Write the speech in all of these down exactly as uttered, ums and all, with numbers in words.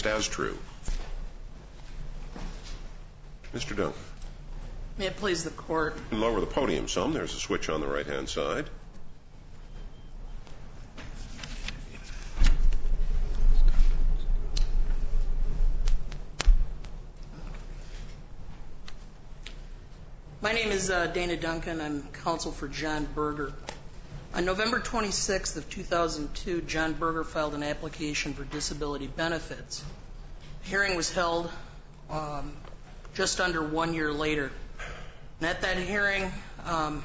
as true. Mister Duncan. May it please the Court. You can lower the podium some. There's a switch on the right-hand side. My name is uh, Dana Duncan. I'm counsel for John Berger. On November twenty-sixth of two thousand two, John Berger filed an application for disability benefits. The hearing was held um, just under one year later. And at that hearing, um,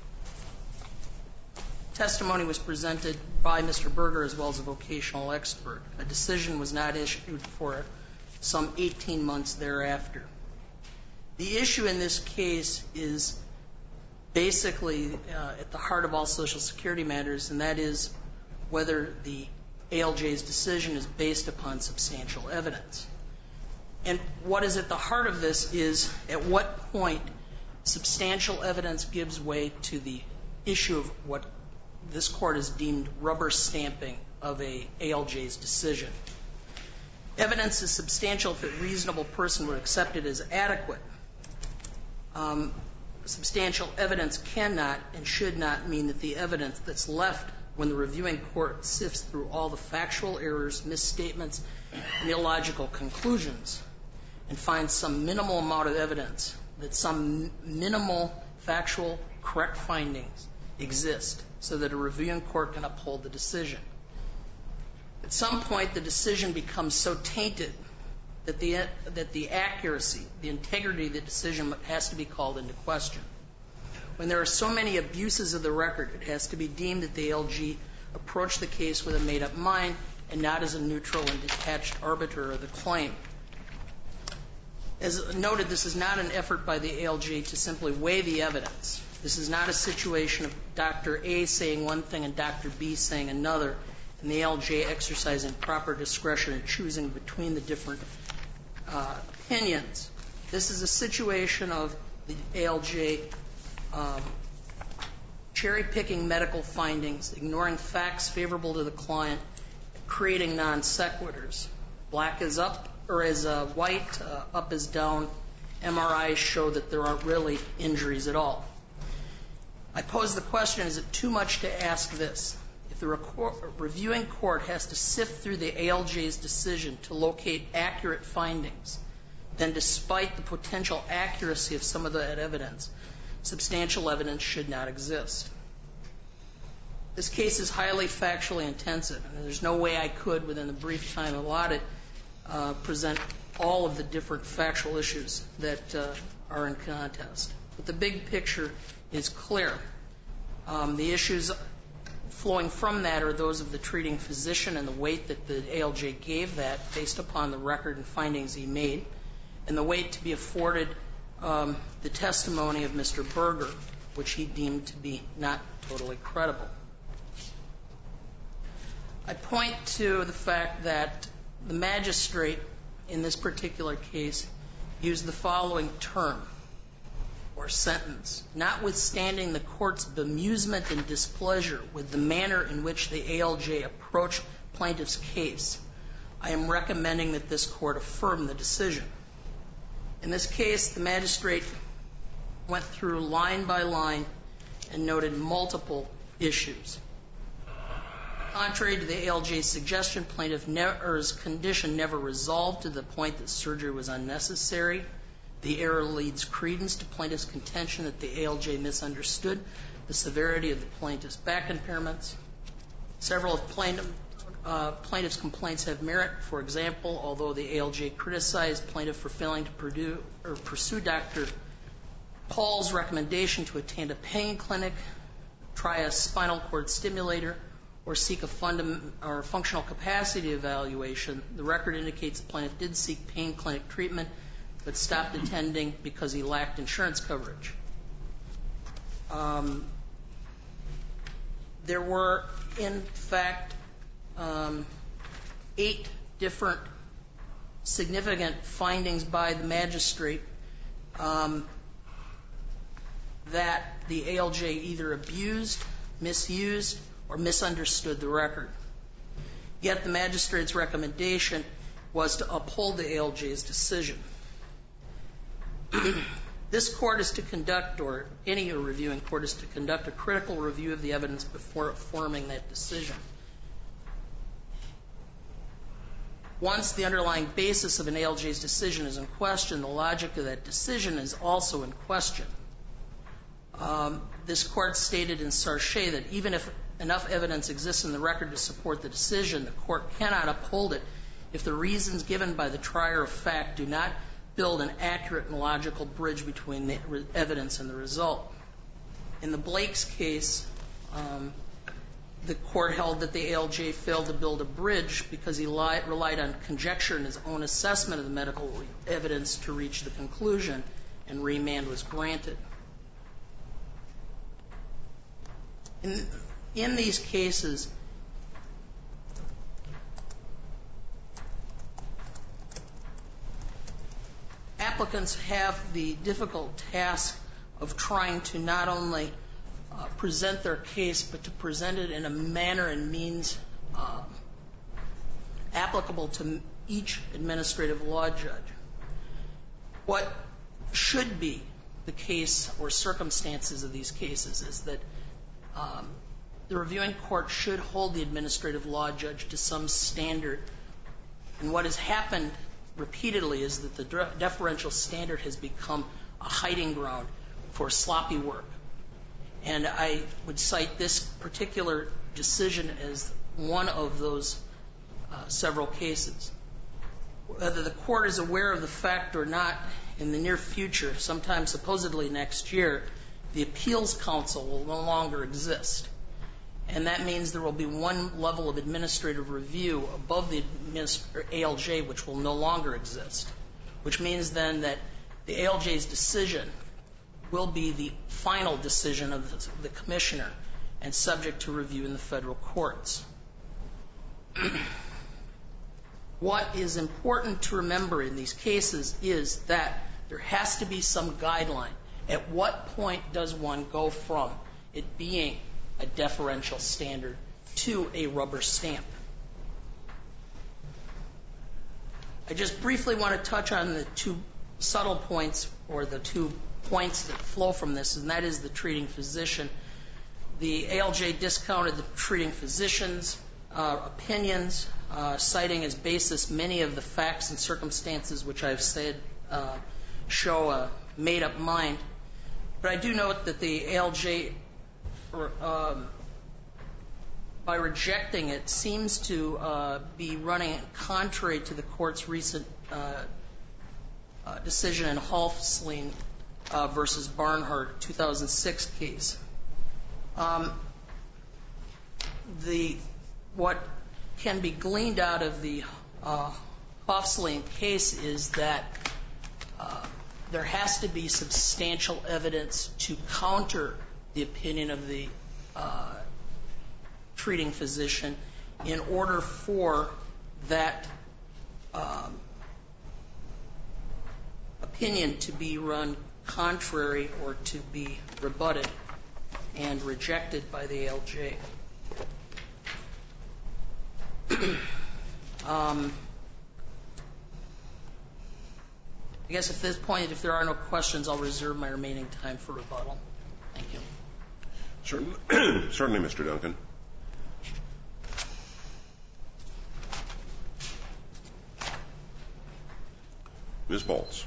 testimony was presented by Mister Berger as well as a vocational expert. A decision was not issued for some eighteen months thereafter. The issue in this case is basically uh, at the heart of all Social Security matters, and that is whether the A L J's decision is based upon substantial evidence. And what is at the heart of this is at what point substantial evidence gives way to the issue of what this Court has deemed rubber stamping of a A L J's decision. Evidence is substantial if a reasonable person would accept it as adequate. Um, substantial evidence cannot and should not mean that the evidence that's left when the reviewing court sifts through all the factual errors, misstatements, and illogical conclusions and finds some minimal amount of evidence that some minimal factual correct findings exist so that a reviewing court can uphold the decision. At some point, the decision becomes so tainted that the, that the accuracy, the integrity of the decision has to be called into question. When there are so many abuses of the record, it has to be deemed that the A L J approached the case with a made-up mind and not as a neutral and detached arbiter of the claim. As noted, this is not an effort by the A L J to simply weigh the evidence. This is not a situation of Doctor A saying one thing and Doctor B saying another, and the A L J exercising proper discretion in choosing between the different uh, opinions. This is a situation of the A L J um, cherry-picking medical findings, ignoring facts favorable to the client, creating non sequiturs. Black is up, or is uh, white, uh, up is down. M R Is show that there aren't really injuries at all. I pose the question, is it too much to ask this? If the reviewing court has to sift through the A L J's decision to locate accurate findings, then despite the potential accuracy of some of that evidence, substantial evidence should not exist. This case is highly factually intensive, and there's no way I could, within the brief time allotted, uh, present all of the different factual issues that uh, are in contest. But the big picture is clear. Um, the issues flowing from that are those of the treating physician and the weight that the A L J gave that based upon the record and findings he made, and the weight to be afforded um, the testimony of Mister Berger, which he deemed to be not totally credible. I point to the fact that the magistrate in this particular case used the following term or sentence: notwithstanding the court's bemusement and displeasure with the manner in which the A L J approached plaintiff's case, I am recommending that this court affirm the decision. In this case, the magistrate went through line by line and noted multiple issues. Contrary to the A L J's suggestion, plaintiff's condition never resolved to the point that surgery was unnecessary. The error leads credence to plaintiff's contention that the A L J misunderstood the severity of the plaintiff's back impairments. Several of plaintiff, uh, plaintiff's complaints have merit. For example, although the A L J criticized plaintiff for failing to pursue, or pursue Doctor Paul's recommendation to attend a pain clinic, try a spinal cord stimulator, or seek a fundam- or functional capacity evaluation, the record indicates the plaintiff did seek pain clinic treatment but stopped attending because he lacked insurance coverage. Um, there were, in fact, um, eight different significant findings by the magistrate um, that the A L J either abused, misused, or misunderstood the record. Yet the magistrate's recommendation was to uphold the A L J's decision. This court is to conduct, or any reviewing court is to conduct, a critical review of the evidence before forming that decision. Once the underlying basis of an A L J's decision is in question, the logic of that decision is also in question. Um, this court stated in Sarche that even if enough evidence exists in the record to support the decision, the court cannot uphold it if the reasons given by the trier of fact do not build an accurate and logical bridge between the evidence and the result. In the Blake's case, um, the court held that the A L J failed to build a bridge because he li- relied on conjecture and his own assessment of the medical evidence to reach the conclusion, and remand was granted. In, in these cases, applicants have the difficult task of trying to not only uh, present their case, but to present it in a manner and means uh, applicable to each administrative law judge. What should be the case or circumstances of these cases is that um, the reviewing court should hold the administrative law judge to some standard. And what has happened repeatedly is that the deferential standard has become a hiding ground for sloppy work. And I would cite this particular decision as one of those uh, several cases. Whether the court is aware of the fact or not, in the near future, sometime supposedly next year, the appeals council will no longer exist. And that means there will be one level of administrative review above the A L J, which will no longer exist, which means then that the A L J's decision will be the final decision of the, the commissioner and subject to review in the federal courts. What is important to remember in these cases is that there has to be some guideline. At what point does one go from it being a deferential standard to a rubber stamp? I just briefly want to touch on the two subtle points, or the two points that flow from this, and that is the treating physician. The A L J discounted the treating physician's uh, opinions, uh, citing as basis many of the facts and circumstances which I've said uh, show a made-up mind. But I do note that the A L J, um, by rejecting it, seems to uh, be running contrary to the court's recent uh, uh, decision in Halfsleen uh, versus Barnhart, two thousand six case. Um, the what can be gleaned out of the uh, Halfsleen case is that uh, there has to be substantial evidence to counter the opinion of the uh, treating physician in order for that um, opinion to be run contrary or to be rebutted and rejected by the A L J. um, I guess at this point, if there are no questions, I'll reserve my remaining time for rebuttal. Thank you. Certainly, certainly, Mister Duncan. Miz Baltz.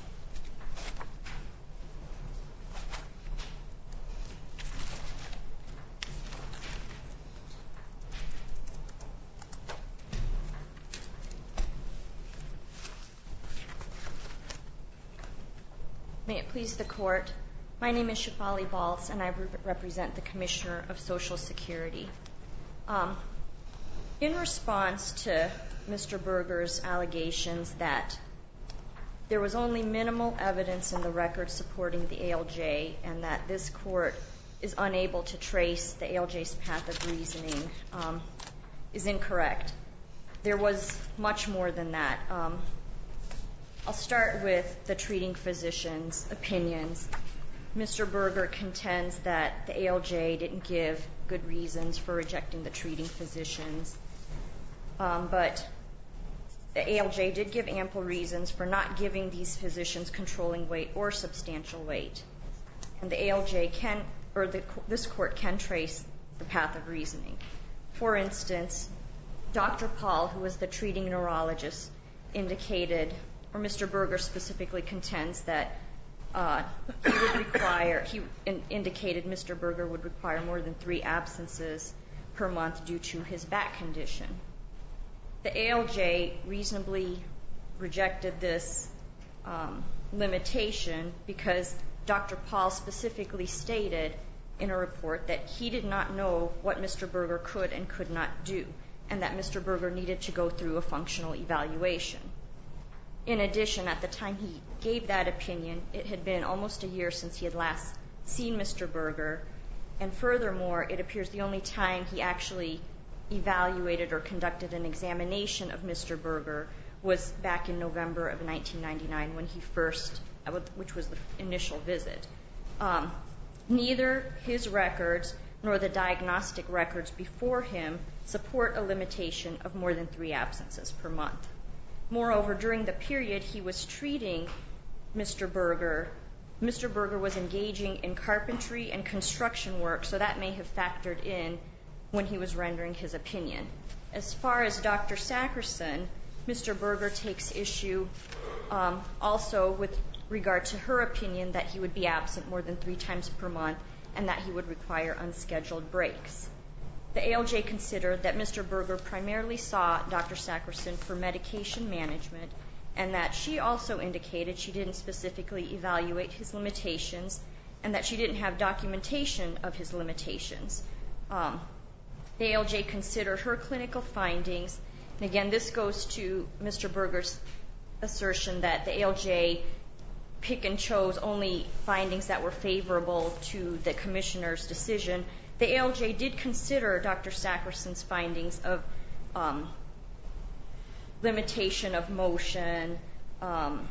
May it please the Court, my name is Shefali Baltz, and I re- represent the Commissioner of Social Security. Um, in response to Mister Berger's allegations that there was only minimal evidence in the record supporting the A L J and that this Court is unable to trace the A L J's path of reasoning, um, is incorrect. There was much more than that. Um, I'll start with the treating physician's opinions. Mister Berger contends that the A L J didn't give good reasons for rejecting the treating physicians. Um, but the A L J did give ample reasons for not giving these physicians controlling weight or substantial weight. And the A L J can, or the, this court can trace the path of reasoning. For instance, Doctor Paul, who was the treating neurologist, indicated, or Mister Berger specifically contends that uh, he would require, he in, indicated Mister Berger would require more than three absences per month due to his back condition. The A L J reasonably rejected this um, limitation because Doctor Paul specifically stated in a report that he did not know what Mister Berger could and could not do, and that Mister Berger needed to go through a functional evaluation. In addition, at the time he gave that opinion, it had been almost a year since he had last seen Mister Berger, and furthermore, it appears the only time he actually evaluated or conducted an examination of Mister Berger was back in November of nineteen ninety-nine when he first, which was the initial visit. Um, neither his records nor the diagnostic records before him support a limitation of more than three absences per month. Moreover, during the period he was treating Mister Berger, Mister Berger was engaging in carpentry and construction work, so that may have factored in when he was rendering his opinion. As far as Doctor Sackerson, Mister Berger takes issue um, also with regard to her opinion that he would be absent more than three times per month and that he would require unscheduled breaks. The A L J considered that Mister Berger primarily saw Doctor Sackerson for medication management and that she also indicated she didn't specifically evaluate his limitations and that she didn't have documentation of his limitations. Um, the A L J considered her clinical findings, and again, this goes to Mister Berger's assertion that the A L J pick and chose only findings that were favorable to the commissioner's decision. The A L J did consider Doctor Sackerson's findings of um, limitation of motion, um,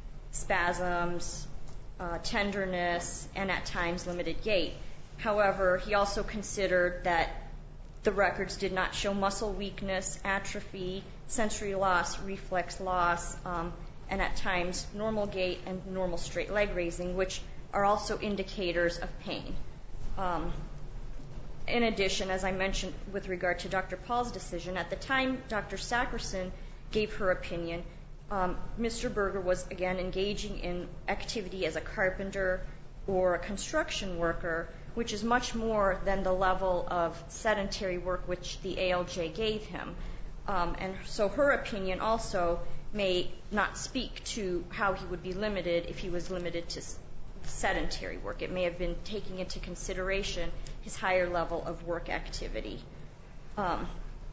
spasms, uh, tenderness, and at times limited gait. However, he also considered that the records did not show muscle weakness, atrophy, sensory loss, reflex loss, um, and at times normal gait and normal straight leg raising, which are also indicators of pain. Um, in addition, as I mentioned with regard to Doctor Paul's decision, at the time Doctor Sackerson gave her opinion, um, Mister Berger was again engaging in activity as a carpenter or a construction worker, which is much more than the level of sedentary work which the A L J gave him. Um, and so her opinion also may not speak to how he would be limited if he was limited to sedentary work. It may have been taking into consideration his higher level of work activity. Um,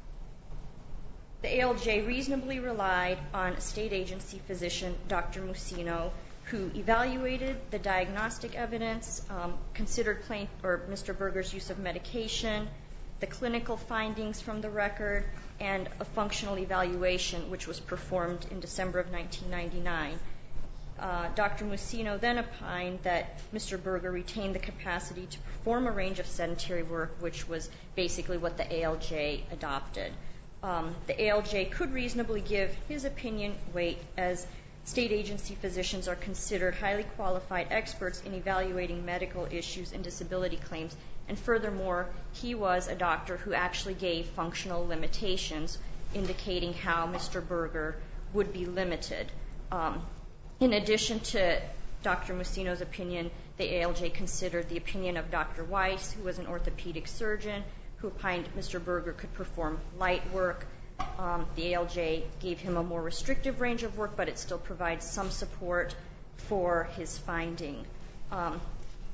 the A L J reasonably relied on state agency physician Doctor Musino, who evaluated the diagnostic evidence, um, considered plain, or Mister Berger's use of medication, the clinical findings from the record, and a functional evaluation which was performed in December of nineteen ninety-nine. Uh, Doctor Musino then opined that Mister Berger retained the capacity to perform a range of sedentary work, which was basically what the A L J adopted. Um, the A L J could reasonably give his opinion weight, as state agency physicians are considered highly qualified experts in evaluating medical issues and disability claims. And furthermore, he was a doctor who actually gave functional limitations, indicating how Mister Berger would be limited. Um, in addition to Doctor Musino's opinion, the A L J considered the opinion of Doctor Weiss, who was an orthopedic surgeon, who opined Mister Berger could perform light work. Um, the A L J gave him a more restrictive range of work, but it still provides some support for his finding. Um,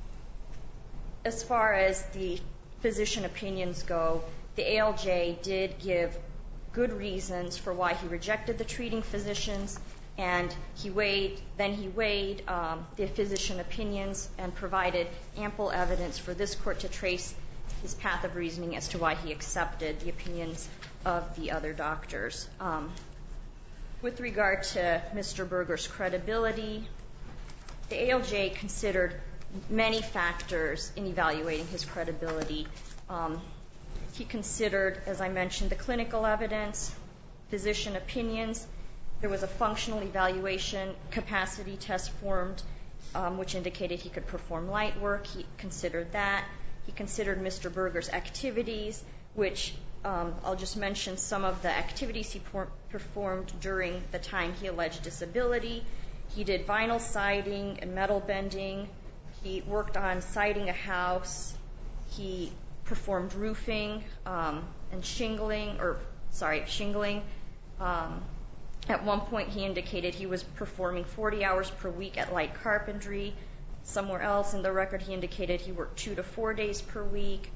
as far as the physician opinions go, the A L J did give good reasons for why he rejected the treating physicians, and he weighed, then he weighed um, the physician opinions and provided ample evidence for this court to trace his path of reasoning as to why he accepted the opinions of the other doctors. Um, with regard to Mister Berger's credibility, the A L J considered many factors in evaluating his credibility. Um, he considered, as I mentioned, the clinical evidence, physician opinions, There was a functional evaluation capacity test formed, um, which indicated he could perform light work. He considered that. He considered Mister Berger's activities, which um, I'll just mention some of the activities he por- performed during the time he alleged disability. He did vinyl siding and metal bending. He worked on siding a house. He performed roofing um, and shingling, or sorry, shingling. Um, at one point, he indicated he was performing forty hours per week at light carpentry. Somewhere else in the record, he indicated he worked two to four days per week.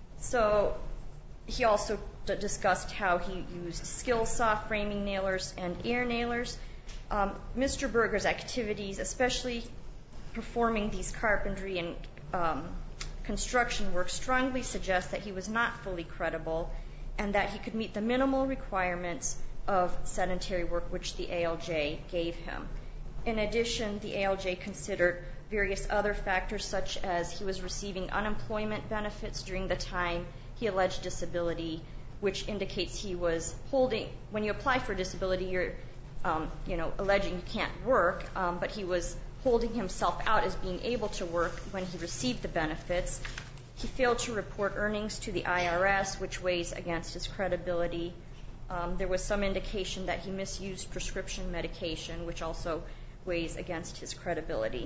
So he also d- discussed how he used skill saw, framing nailers, and ear nailers. Um, Mister Berger's activities, especially performing these carpentry and um, construction work, strongly suggest that he was not fully credible and that he could meet the minimal requirements of sedentary work which the A L J gave him. In addition, the A L J considered various other factors, such as he was receiving unemployment benefits during the time he alleged disability, which indicates he was holding, when you apply for disability, you're um, you know, alleging you can't work, um, but he was holding himself out as being able to work when he received the benefits. He failed to report earnings to the I R S, which weighs against his credibility. Um, there was some indication that he misused prescription medication, which also weighs against his credibility.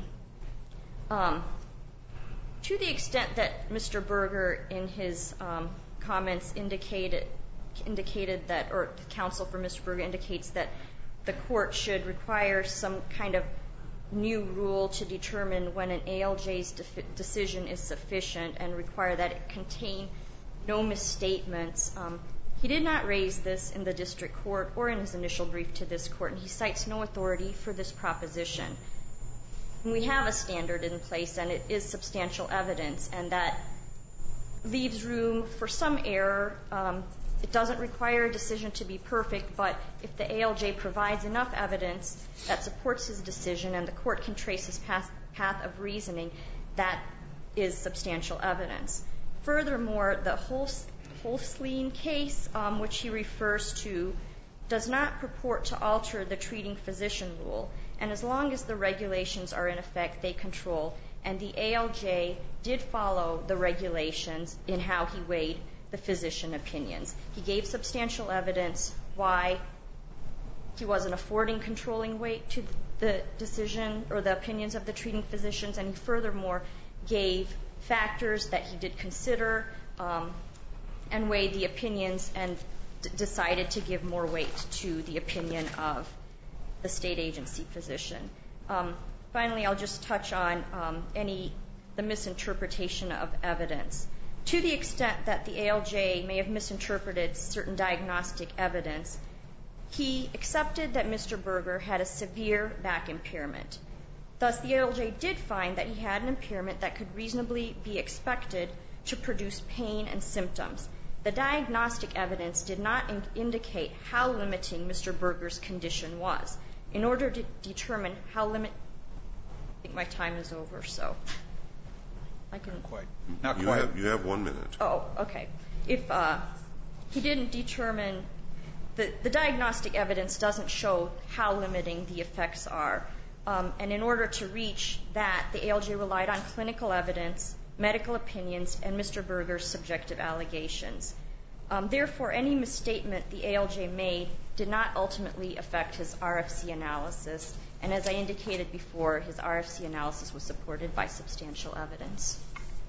Um, to the extent that Mister Berger, in his um, comments, indicated indicated that, or counsel for Mister Berger indicates that the court should require some kind of new rule to determine when an A L J's de- decision is sufficient and require that it contain no misstatements. Um, he did not raise this in the district court or in his initial brief to this court, and he cites no authority for this proposition. And we have a standard in place, and it is substantial evidence, and that leaves room for some error. Um, It doesn't require a decision to be perfect, but if the A L J provides enough evidence that supports his decision and the court can trace his path, path of reasoning, that is substantial evidence. Furthermore, the Holstein case, um, which he refers to, does not purport to alter the treating physician rule, and as long as the regulations are in effect, they control, and the A L J did follow the regulations in how he weighed the physician opinions. He gave substantial evidence why he wasn't affording controlling weight to the decision or the opinions of the treating physicians, and he furthermore gave factors that he did consider um, and weighed the opinions and d- decided to give more weight to the opinion of the state agency physician. Um, finally, I'll just touch on um, any the misinterpretation of evidence. To the extent that the A L J may have misinterpreted certain diagnostic evidence, he accepted that Mister Berger had a severe back impairment. Thus, the A L J did find that he had an impairment that could reasonably be expected to produce pain and symptoms. The diagnostic evidence did not in- indicate how limiting Mister Berger's condition was. In order to determine how limit, I think my time is over, so I can. Not quite. Not You quite. have, you have one minute. Oh, okay. If uh, he didn't determine, the, the diagnostic evidence doesn't show how limiting the effects are. Um, and in order to reach that, the A L J relied on clinical evidence, medical opinions, and Mister Berger's subjective allegations. Um, therefore, any misstatement the A L J made did not ultimately affect his R F C analysis. And as I indicated before, his R F C analysis was supported by substantial evidence.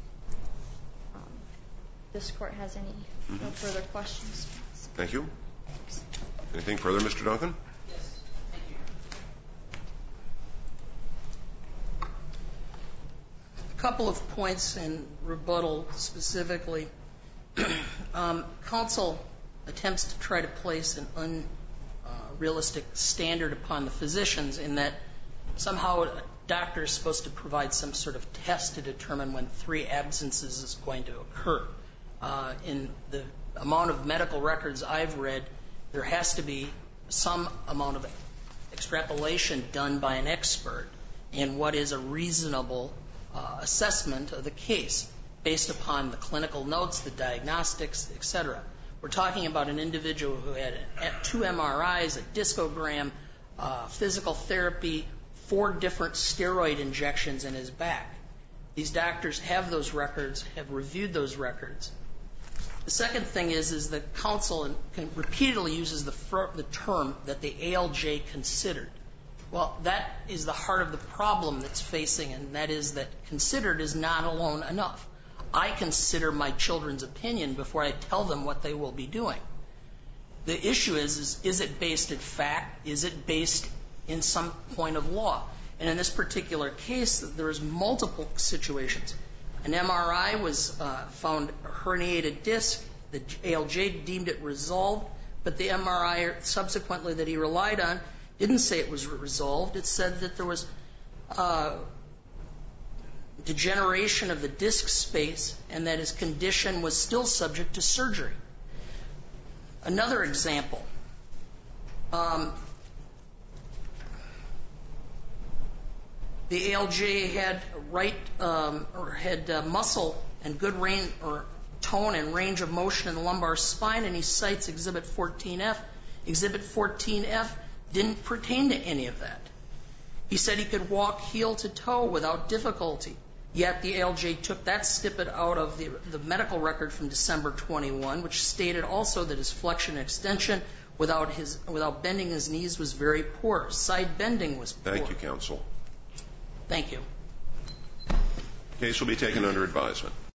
Um, this court has any mm-hmm. no further questions? Thank you. Thanks. Anything further, Mister Duncan? Yes, thank you. A couple of points in rebuttal specifically. um, counsel attempts to try to place an un Uh, realistic standard upon the physicians in that somehow a doctor is supposed to provide some sort of test to determine when three absences is going to occur. Uh, in the amount of medical records I've read, there has to be some amount of extrapolation done by an expert in what is a reasonable uh, assessment of the case based upon the clinical notes, the diagnostics, et cetera. We're talking about an individual who had two M R Is, a discogram, uh, physical therapy, four different steroid injections in his back. These doctors have those records, have reviewed those records. The second thing is, is that counsel repeatedly uses the, fir- the term that the A L J considered. Well, that is the heart of the problem that's facing, and that is that considered is not alone enough. I consider my children's opinion before I tell them what they will be doing. The issue is, is, is it based in fact? Is it based in some point of law? And in this particular case, there is multiple situations. An M R I was uh, found a herniated disc. The A L J deemed it resolved, but the M R I subsequently that he relied on didn't say it was resolved. It said that there was uh, degeneration of the disc space and that his condition was still subject to surgery. Another example. Um, The A L J had right um, or had uh, muscle and good range or tone and range of motion in the lumbar spine, and he cites Exhibit fourteen F. Exhibit fourteen F didn't pertain to any of that. He said he could walk heel to toe without difficulty. Yet the A L J took that snippet out of the, the medical record from December twenty-first, which stated also that his flexion and extension without his without bending his knees was very poor. Side bending was poor. Thank you, counsel. Thank you. Case will be taken under advisement.